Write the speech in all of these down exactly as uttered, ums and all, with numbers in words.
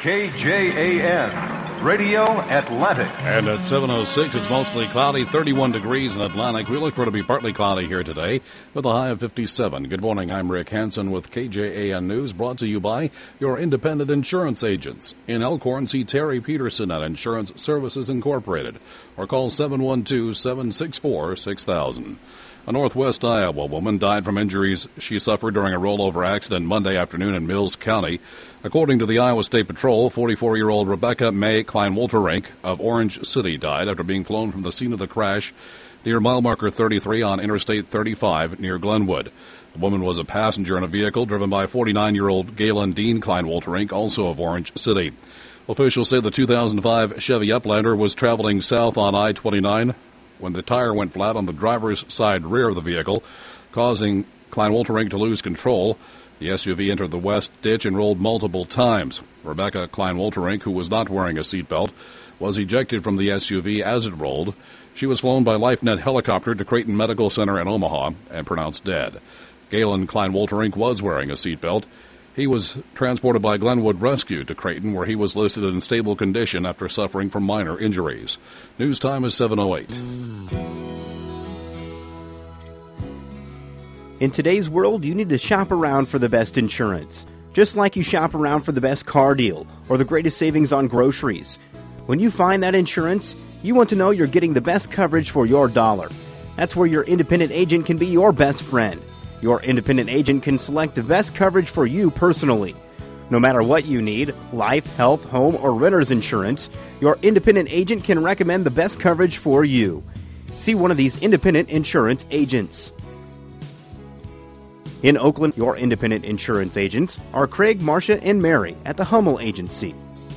K J A N, Radio Atlantic. And at seven oh six, it's mostly cloudy, thirty-one degrees in Atlantic. We look for it to be partly cloudy here today with a high of fifty-seven. Good morning, I'm Rick Hansen with K J A N News, brought to you by your independent insurance agents. In Elkhorn, see Terry Peterson at Insurance Services Incorporated, or call seven one two, seven six four, six thousand. A Northwest Iowa woman died from injuries she suffered during a rollover accident Monday afternoon in Mills County. According to the Iowa State Patrol, forty-four-year-old Rebecca May Klein-Wolterink of Orange City died after being flown from the scene of the crash near mile marker thirty-three on Interstate thirty-five near Glenwood. The woman was a passenger in a vehicle driven by forty-nine-year-old Galen Dean Klein-Wolterink, also of Orange City. Officials say the two thousand five Chevy Uplander was traveling south on I twenty-nine when the tire went flat on the driver's side rear of the vehicle, causing Klein-Wolterink to lose control. The S U V entered the west ditch and rolled multiple times. Rebecca Klein-Wolterink, who was not wearing a seatbelt, was ejected from the S U V as it rolled. She was flown by LifeNet helicopter to Creighton Medical Center in Omaha and pronounced dead. Galen Klein-Wolterink was wearing a seatbelt. He was transported by Glenwood Rescue to Creighton, where he was listed in stable condition after suffering from minor injuries. News time is seven oh eight. In today's world, you need to shop around for the best insurance, just like you shop around for the best car deal or the greatest savings on groceries. When you find that insurance, you want to know you're getting the best coverage for your dollar. That's where your independent agent can be your best friend. Your independent agent can select the best coverage for you personally. No matter what you need, life, health, home, or renter's insurance, your independent agent can recommend the best coverage for you. See one of these independent insurance agents. In Oakland, your independent insurance agents are Craig, Marcia, and Mary at the Hummel Agency.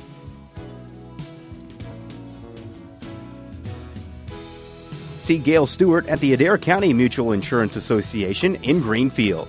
See Gail Stewart at the Adair County Mutual Insurance Association in Greenfield.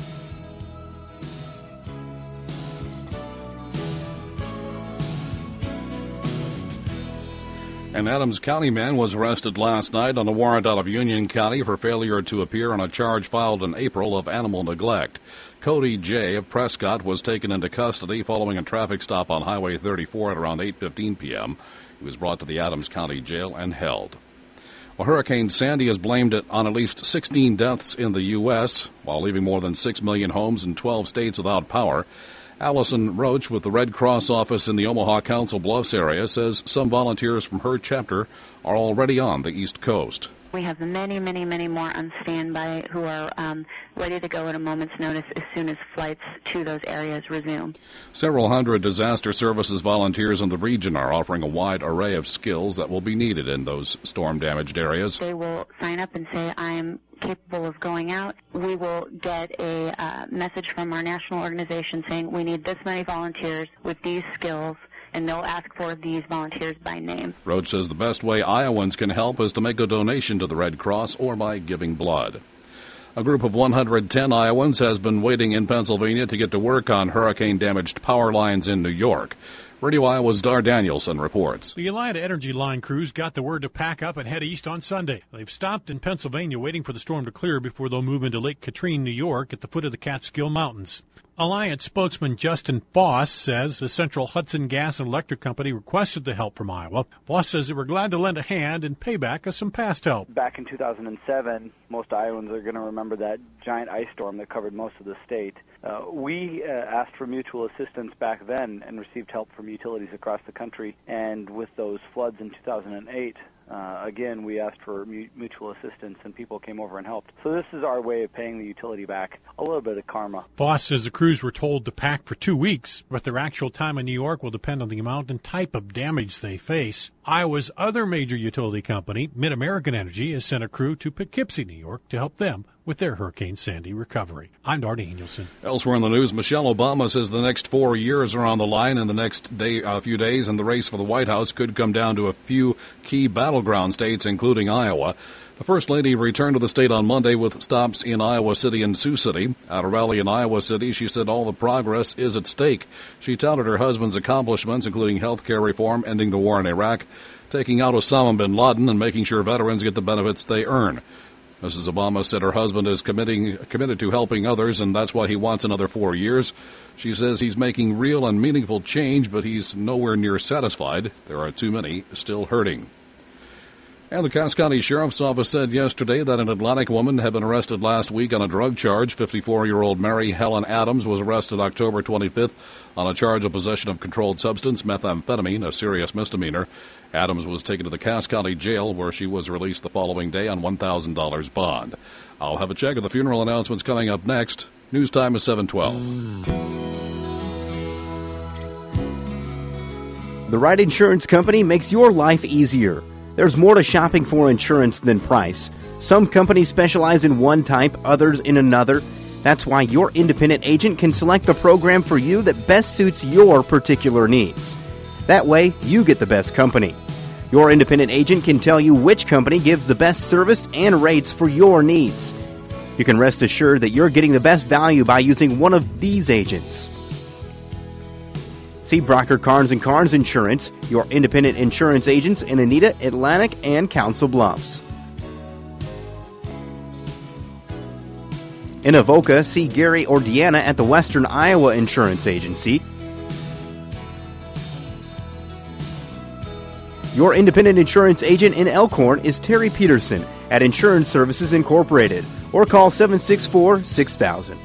An Adams County man was arrested last night on a warrant out of Union County for failure to appear on a charge filed in April of animal neglect. Cody J. of Prescott was taken into custody following a traffic stop on Highway thirty-four at around eight fifteen p.m. He was brought to the Adams County Jail and held. Well, Hurricane Sandy has blamed it on at least sixteen deaths in the U S, while leaving more than six million homes in twelve states without power. Allison Roach with the Red Cross office in the Omaha Council Bluffs area says some volunteers from her chapter are already on the East Coast. We have many, many, many more on standby who are um, ready to go at a moment's notice as soon as flights to those areas resume. Several hundred disaster services volunteers in the region are offering a wide array of skills that will be needed in those storm-damaged areas. They will sign up and say, I'm capable of going out. We will get a uh, message from our national organization saying we need this many volunteers with these skills, and they'll ask for these volunteers by name. Roach says the best way Iowans can help is to make a donation to the Red Cross or by giving blood. A group of one hundred ten Iowans has been waiting in Pennsylvania to get to work on hurricane-damaged power lines in New York. Radio Iowa's Dar Danielson reports. The Alliant Energy Line crews got the word to pack up and head east on Sunday. They've stopped in Pennsylvania waiting for the storm to clear before they'll move into Lake Katrine, New York, at the foot of the Catskill Mountains. Alliant spokesman Justin Foss says the Central Hudson Gas and Electric Company requested the help from Iowa. Foss says they were glad to lend a hand and pay back as some past help. Back in two thousand seven, most Iowans are going to remember that giant ice storm that covered most of the state. Uh, we uh, asked for mutual assistance back then and received help from utilities across the country. And with those floods in two thousand eight, Uh, again, we asked for mu- mutual assistance, and people came over and helped. So this is our way of paying the utility back, a little bit of karma. Foss says the crews were told to pack for two weeks, but their actual time in New York will depend on the amount and type of damage they face. Iowa's other major utility company, Mid-American Energy, has sent a crew to Poughkeepsie, New York, to help them with their Hurricane Sandy recovery. I'm Dar Danielson. Elsewhere in the news, Michelle Obama says the next four years are on the line, and the next day, a uh, few days, and the race for the White House could come down to a few key battleground states, including Iowa. The First Lady returned to the state on Monday with stops in Iowa City and Sioux City. At a rally in Iowa City, she said all the progress is at stake. She touted her husband's accomplishments, including health care reform, ending the war in Iraq, taking out Osama bin Laden, and making sure veterans get the benefits they earn. Missus Obama said her husband is committing, committed to helping others, and that's why he wants another four years. She says he's making real and meaningful change, but he's nowhere near satisfied. There are too many still hurting. And the Cass County Sheriff's Office said yesterday that an Atlantic woman had been arrested last week on a drug charge. fifty-four-year-old Mary Helen Adams was arrested October twenty-fifth on a charge of possession of controlled substance, methamphetamine, a serious misdemeanor. Adams was taken to the Cass County Jail, where she was released the following day on one thousand dollars bond. I'll have a check of the funeral announcements coming up next. News time is seven twelve. The right insurance company makes your life easier. There's more to shopping for insurance than price. Some companies specialize in one type, others in another. That's why your independent agent can select the program for you that best suits your particular needs. That way, you get the best company. Your independent agent can tell you which company gives the best service and rates for your needs. You can rest assured that you're getting the best value by using one of these agents. See Brocker Carnes and Carnes Insurance, your independent insurance agents in Anita, Atlantic, and Council Bluffs. In Avoca, see Gary or Deanna at the Western Iowa Insurance Agency. Your independent insurance agent in Elkhorn is Terry Peterson at Insurance Services Incorporated, or call seven six four, six thousand.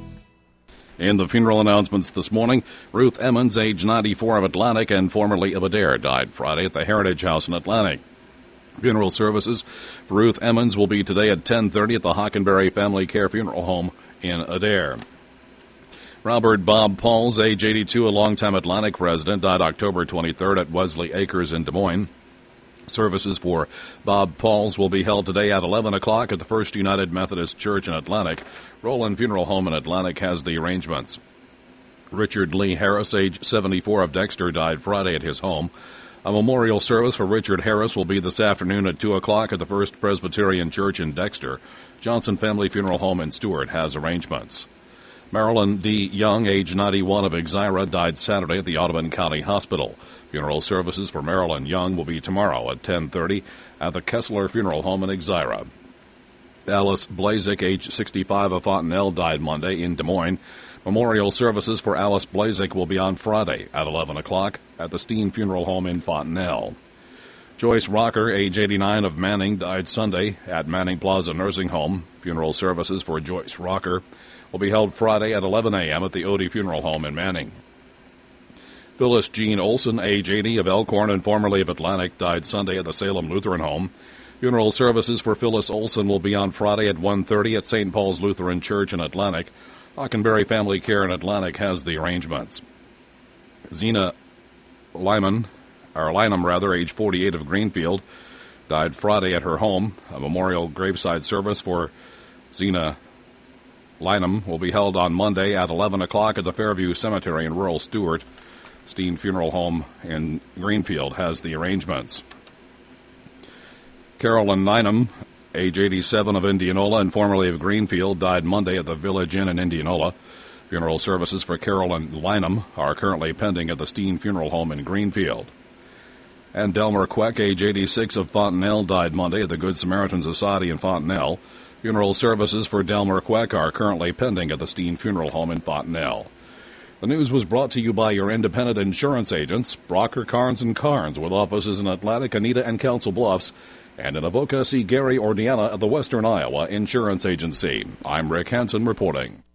In the funeral announcements this morning, Ruth Emmons, age ninety-four, of Atlantic and formerly of Adair, died Friday at the Heritage House in Atlantic. Funeral services for Ruth Emmons will be today at ten thirty at the Hockenberry Family Care Funeral Home in Adair. Robert Bob Pauls, age eighty-two, a longtime Atlantic resident, died October twenty-third at Wesley Acres in Des Moines. Services for Bob Pauls will be held today at eleven o'clock at the First United Methodist Church in Atlantic. Roland Funeral Home in Atlantic has the arrangements. Richard Lee Harris, age seventy-four, of Dexter, died Friday at his home. A memorial service for Richard Harris will be this afternoon at two o'clock at the First Presbyterian Church in Dexter. Johnson Family Funeral Home in Stewart has arrangements. Marilyn D. Young, age ninety-one, of Exira, died Saturday at the Audubon County Hospital. Funeral services for Marilyn Young will be tomorrow at ten thirty at the Kessler Funeral Home in Exira. Alice Blazek, age sixty-five, of Fontenelle, died Monday in Des Moines. Memorial services for Alice Blazek will be on Friday at eleven o'clock at the Steen Funeral Home in Fontenelle. Joyce Rocker, age eighty-nine, of Manning, died Sunday at Manning Plaza Nursing Home. Funeral services for Joyce Rocker will be held Friday at eleven a.m. at the Odie Funeral Home in Manning. Phyllis Jean Olson, age eighty, of Elkhorn and formerly of Atlantic, died Sunday at the Salem Lutheran Home. Funeral services for Phyllis Olson will be on Friday at one thirty at Saint Paul's Lutheran Church in Atlantic. Hockenberry Family Care in Atlantic has the arrangements. Zena Lyman, or Lynham rather, age forty-eight, of Greenfield, died Friday at her home. A memorial graveside service for Zena Lynham will be held on Monday at eleven o'clock at the Fairview Cemetery in rural Stewart. Steen Funeral Home in Greenfield has the arrangements. Carolyn Nynham, age eighty-seven, of Indianola and formerly of Greenfield, died Monday at the Village Inn in Indianola. Funeral services for Carolyn Lynham are currently pending at the Steen Funeral Home in Greenfield. And Delmer Queck, age eighty-six, of Fontenelle, died Monday at the Good Samaritan Society in Fontenelle. Funeral services for Delmer Queck are currently pending at the Steen Funeral Home in Fontenelle. The news was brought to you by your independent insurance agents, Brocker, Carnes and Carnes, with offices in Atlantic, Anita, and Council Bluffs, and in Avoca, see Gary or Deanna at the Western Iowa Insurance Agency. I'm Rick Hansen reporting.